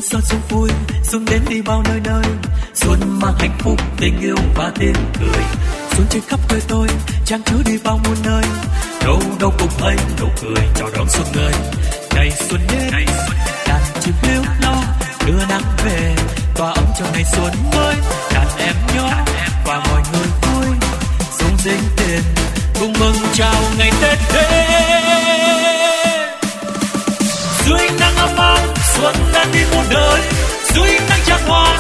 xuân xuân vui, xuân đến đi bao nơi nơi. Xuân mang hạnh phúc, tình yêu và tiếng cười. Xuân trên khắp quê tôi, trang trứa đi bao muôn nơi. Đâu đâu cùng ấy nụ cười chào đón xuân ơi. Ngày xuân đến, đàn chim líu lo đưa nắng về, tỏa ấm cho ngày xuân mới. Đàn em nhỏ và mọi người vui, sung dính tiền cùng mừng chào ngày Tết đến. Dưới nắng ấm áp xuân đang đi muôn đời, dưới nắng tràn hoa